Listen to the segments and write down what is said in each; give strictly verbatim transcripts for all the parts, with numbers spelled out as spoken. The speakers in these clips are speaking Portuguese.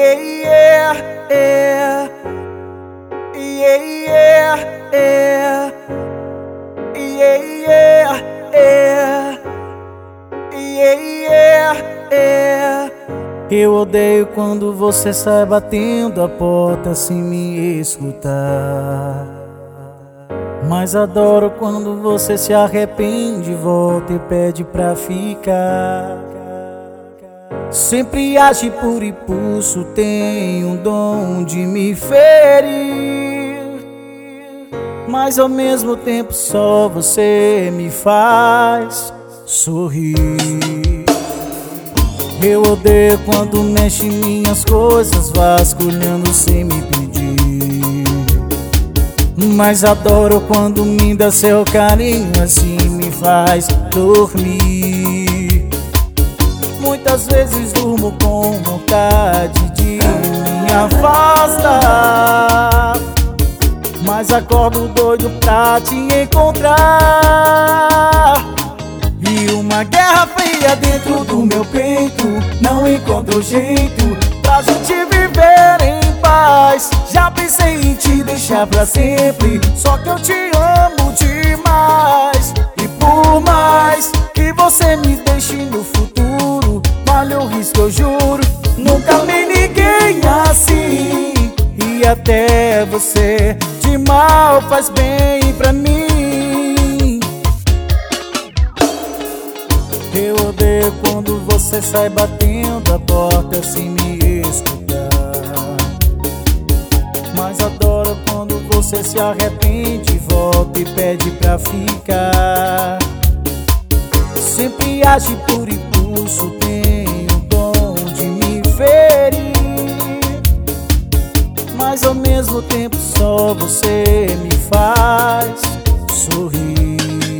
Yeah, yeah, yeah. Yeah, yeah, yeah. Yeah, yeah, yeah. Yeah, yeah, yeah. Eu odeio quando você sai batendo a porta sem me escutar, mas adoro quando você se arrepende, volta e pede pra ficar. Sempre age por impulso, tem um dom de me ferir, mas ao mesmo tempo só você me faz sorrir. Eu odeio quando mexe minhas coisas, vasculhando sem me pedir, mas adoro quando me dá seu carinho, assim me faz dormir. Muitas vezes durmo com vontade de me afastar, mas acordo doido pra te encontrar. E uma guerra fria dentro do meu peito, não encontro jeito pra gente viver em paz. Já pensei em te deixar pra sempre, só que eu te amo demais. E por mais que você me deixe no futuro, vale o risco, eu juro, nunca amei ninguém assim. E até você de mal faz bem pra mim. Eu odeio quando você sai batendo a porta sem me escutar, mas adoro quando você se arrepende, volta e pede pra ficar. Sempre age por impulso, tem o dom de me ferir, mas ao mesmo tempo só você me faz sorrir.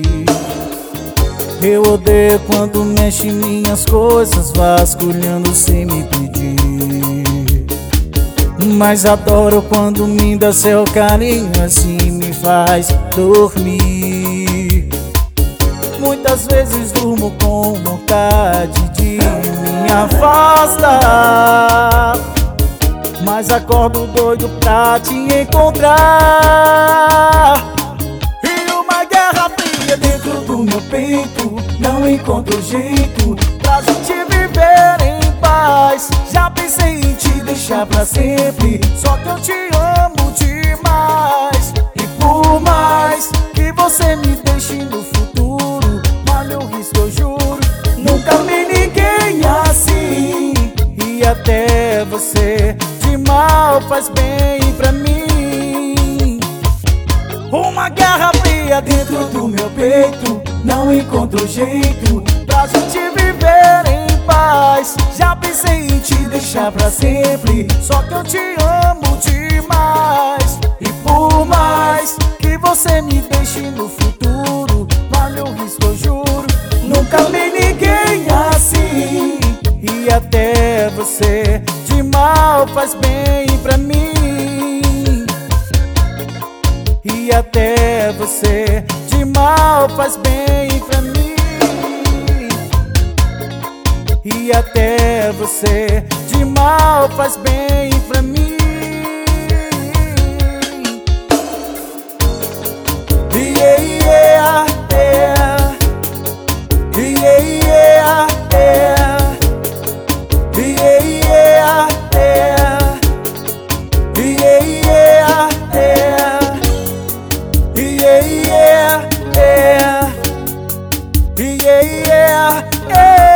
Eu odeio quando mexe minhas coisas, vasculhando sem me pedir, mas adoro quando me dá seu carinho, assim me faz dormir. Muitas vezes durmo com vontade de me afastar, mas acordo doido pra te encontrar. E uma guerra fria dentro do meu peito, não encontro jeito pra gente viver em paz. Já pensei em te deixar pra sempre, só que eu te amo demais. E por mais que você me deixe no futuro, vale o risco, eu juro, nunca amei ninguém assim. E até você de mal faz bem pra mim. Uma guerra fria dentro do meu peito, não encontro jeito pra gente viver em paz. Já pensei em te deixar pra sempre, só que eu te amo demais. E por mais que você me deixe no futuro, vale o risco, eu juro, nunca amei ninguém assim. E até você de mal faz bem pra mim. E até você de mal faz bem pra mim. E até você de mal faz bem pra mim. Yeah, yeah, yeah. Yeah, yeah, yeah. Yeah, yeah, yeah. Yeah, yeah, yeah. Yeah, yeah, yeah. Yeah, yeah, yeah.